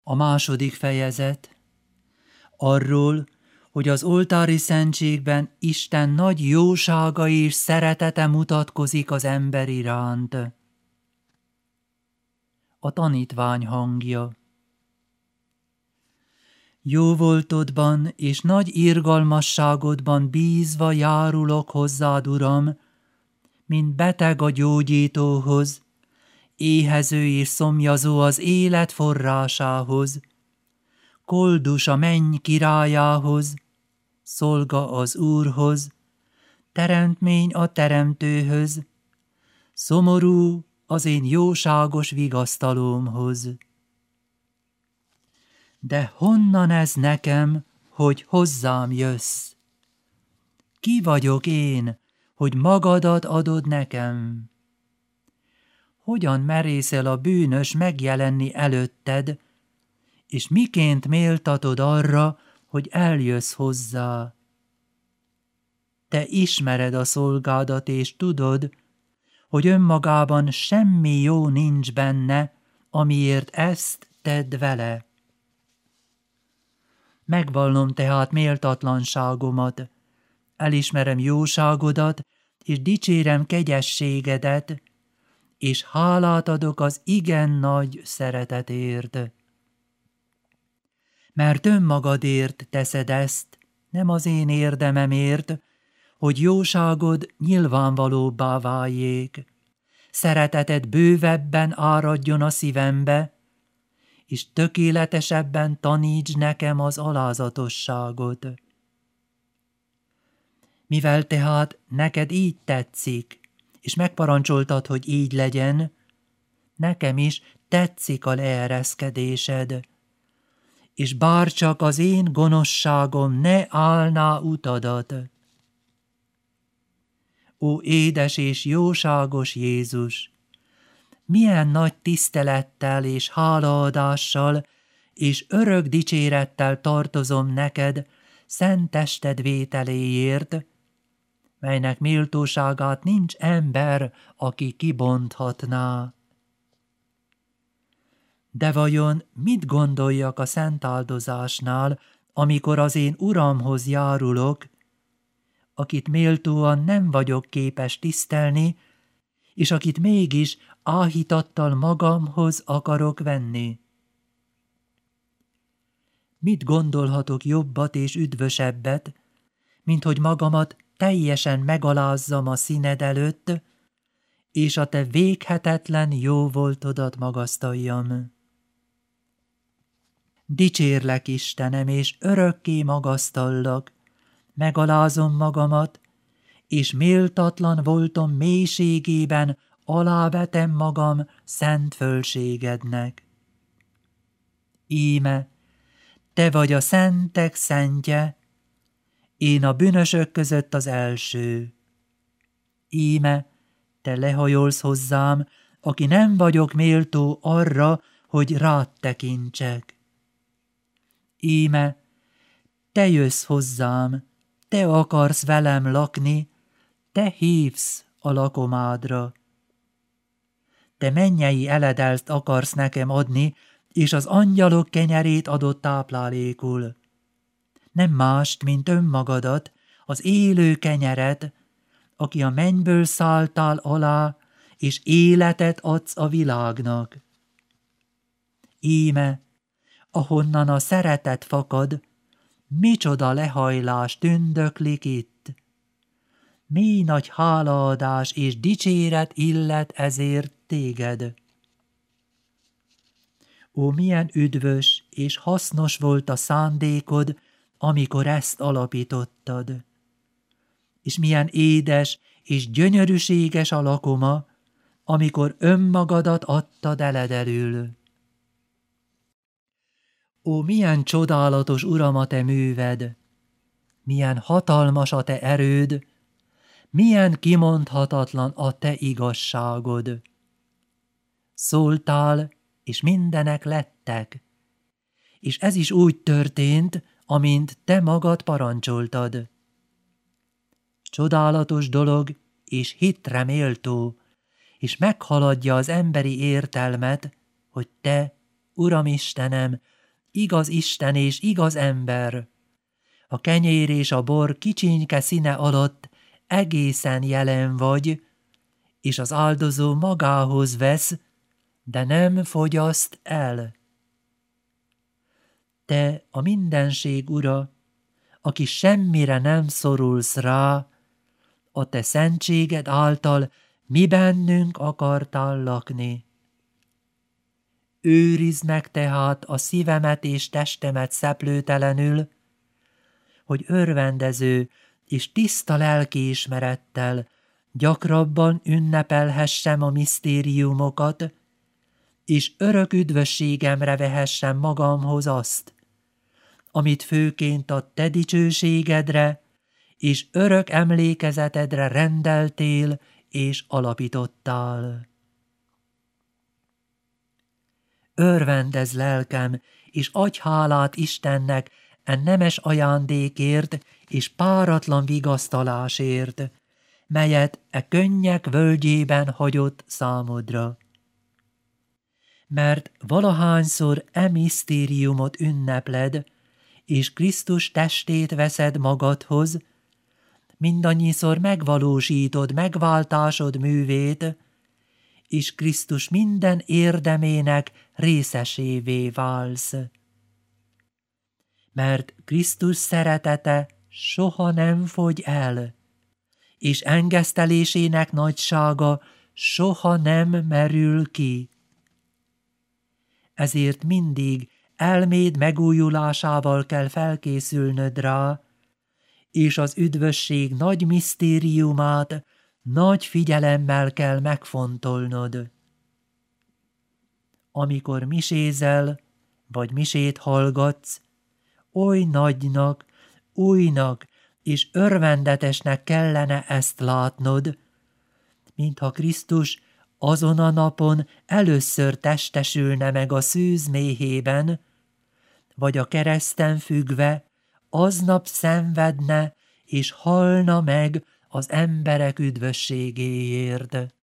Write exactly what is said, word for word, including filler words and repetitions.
A második fejezet arról, hogy az oltári szentségben Isten nagy jósága és szeretete mutatkozik az ember iránt. A tanítvány hangja. Jóvoltodban és nagy irgalmasságodban bízva járulok hozzád, Uram, mint beteg a gyógyítóhoz, éhező és szomjazó az élet forrásához, koldus a menny királyához, szolga az Úrhoz, teremtmény a teremtőhöz, szomorú az én jóságos vigasztalómhoz. De honnan ez nekem, hogy hozzám jössz? Ki vagyok én, hogy magadat adod nekem? Hogyan merészel a bűnös megjelenni előtted, és miként méltatod arra, hogy eljössz hozzá? Te ismered a szolgádat, és tudod, hogy önmagában semmi jó nincs benne, amiért ezt tedd vele. Megvallom tehát méltatlanságomat, elismerem jóságodat, és dicsérem kegyességedet, és hálát adok az igen nagy szeretetért. Mert önmagadért teszed ezt, nem az én érdememért, hogy jóságod nyilvánvalóbbá váljék, szereteted bővebben áradjon a szívembe, és tökéletesebben taníts nekem az alázatosságot. Mivel tehát neked így tetszik, és megparancsoltad, hogy így legyen, nekem is tetszik a leereszkedésed, és bárcsak az én gonoszságom ne állná utadat. Ó édes és jóságos Jézus! Milyen nagy tisztelettel és hálaadással és örök dicsérettel tartozom neked szent tested vételéért, melynek méltóságát nincs ember, aki kibonthatná. De vajon mit gondoljak a szent áldozásnál, amikor az én Uramhoz járulok, akit méltóan nem vagyok képes tisztelni, és akit mégis áhítattal magamhoz akarok venni? Mit gondolhatok jobbat és üdvösebbet, mint hogy magamat teljesen megalázzam a színed előtt, és a te véghetetlen jóvoltodat magasztaljam? Dicsérlek, Istenem, és örökké magasztallak, megalázom magamat, és méltatlan voltom mélységében alávetem magam szent fölségednek. Íme, te vagy a szentek szentje, én a bűnösök között az első. Íme, te lehajolsz hozzám, aki nem vagyok méltó arra, hogy rád tekintsek. Íme, te jössz hozzám, te akarsz velem lakni, te hívsz a lakomádra. Te mennyei eledelt akarsz nekem adni, és az angyalok kenyerét adott táplálékul. Nem mást, mint önmagadat, az élő kenyeret, aki a mennyből szálltál alá, és életet adsz a világnak. Íme, ahonnan a szeretet fakad, micsoda lehajlás tündöklik itt. Mély nagy hálaadás és dicséret illet ezért téged. Ó, milyen üdvös és hasznos volt a szándékod, amikor ezt alapítottad. És milyen édes és gyönyörűséges a lakoma, amikor önmagadat adtad eledelül. Ó, milyen csodálatos, Uram, a te műved! Milyen hatalmas a te erőd! Milyen kimondhatatlan a te igazságod! Szóltál, és mindenek lettek, és ez is úgy történt, amint te magad parancsoltad. Csodálatos dolog, és hitre méltó, és meghaladja az emberi értelmet, hogy te, Uram Istenem, igaz Isten és igaz ember. A kenyér és a bor kicsinyke színe alatt egészen jelen vagy, és az áldozó magához vesz, de nem fogyaszt el. Te a mindenség ura, aki semmire nem szorulsz rá, a te szentséged által mi bennünk akartál lakni. Őrizd meg tehát a szívemet és testemet szeplőtelenül, hogy örvendező és tiszta lelkiismerettel gyakrabban ünnepelhessem a misztériumokat, és örök üdvösségemre vehessem magamhoz azt, amit főként a te dicsőségedre és örök emlékezetedre rendeltél és alapítottál. Örvendezz lelkem, és adj hálát Istennek e nemes ajándékért és páratlan vigasztalásért, melyet e könnyek völgyében hagyott számodra. Mert valahányszor e misztériumot ünnepled, és Krisztus testét veszed magadhoz, mindannyiszor megvalósítod megváltásod művét, és Krisztus minden érdemének részesévé válsz. Mert Krisztus szeretete soha nem fogy el, és engesztelésének nagysága soha nem merül ki. Ezért mindig elméd megújulásával kell felkészülnöd rá, és az üdvösség nagy misztériumát nagy figyelemmel kell megfontolnod. Amikor misézel, vagy misét hallgatsz, oly nagynak, újnak és örvendetesnek kellene ezt látnod, mintha Krisztus azon a napon először testesülne meg a szűz méhében, vagy a kereszten függve aznap szenvedne és halna meg az emberek üdvösségéért.